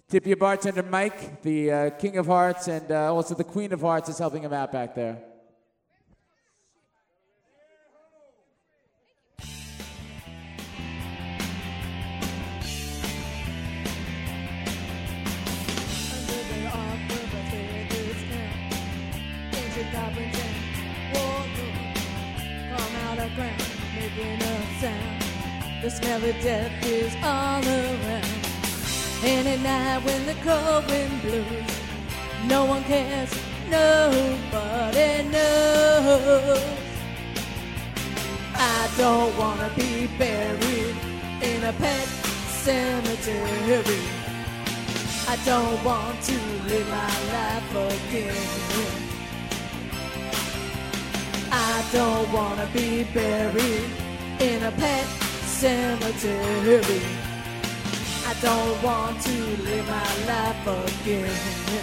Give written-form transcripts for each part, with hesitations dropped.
Tip your bartender Mike, the King of Hearts, and also the Queen of Hearts is helping him out back there. Making a sound. The smell of death is all around. And at night when the cold wind blows, no one cares, nobody knows. I don't wanna be buried in a pet cemetery. I don't want to live my life again. I don't wanna be buried in a pet cemetery. I don't want to live my life again.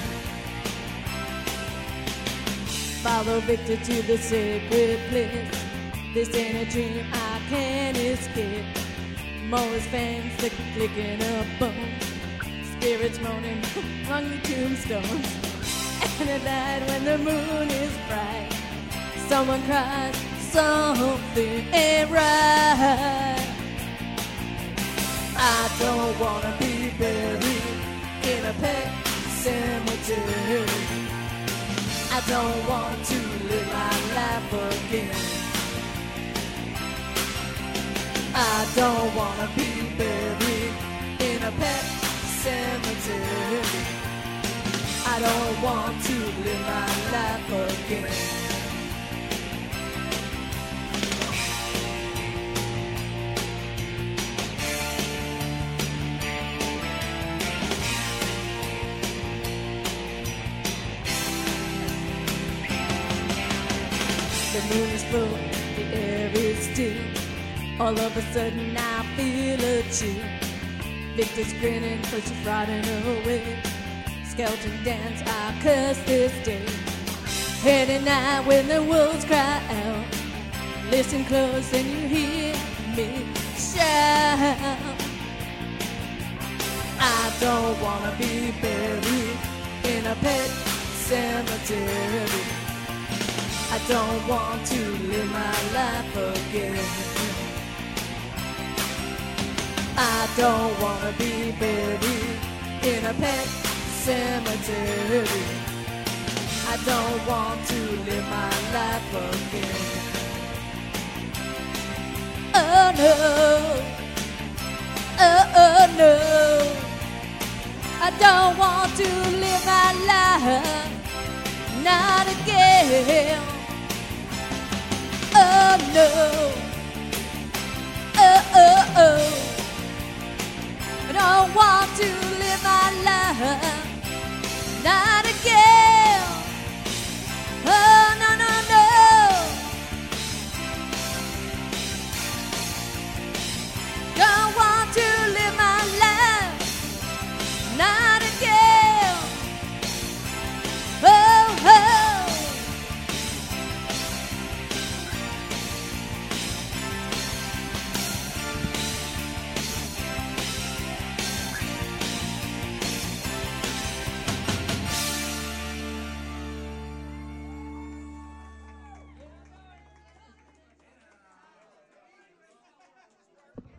Follow Victor to the sacred place. This ain't a dream I can't escape. Moles fangs clicking up bones. Spirits moaning among the tombstones. And at night when the moon is bright, someone cries, something ain't right. I don't wanna be buried in a pet cemetery. I don't want to live my life again. I don't wanna be buried in a pet cemetery. I don't want to live my life again. The moon is full, the air is still. All of a sudden I feel a chill. Victor's grinning, cause she's riding away. Skeleton dance, I curse this day. And at night when the wolves cry out, listen close and you hear me shout. I don't wanna be buried in a pet cemetery. I don't want to live my life again. I don't wanna be buried in a pet cemetery. I don't want to live my life again. Oh no, oh no, I don't want to live my life, not again. Oh no, oh, I don't want to live my life, not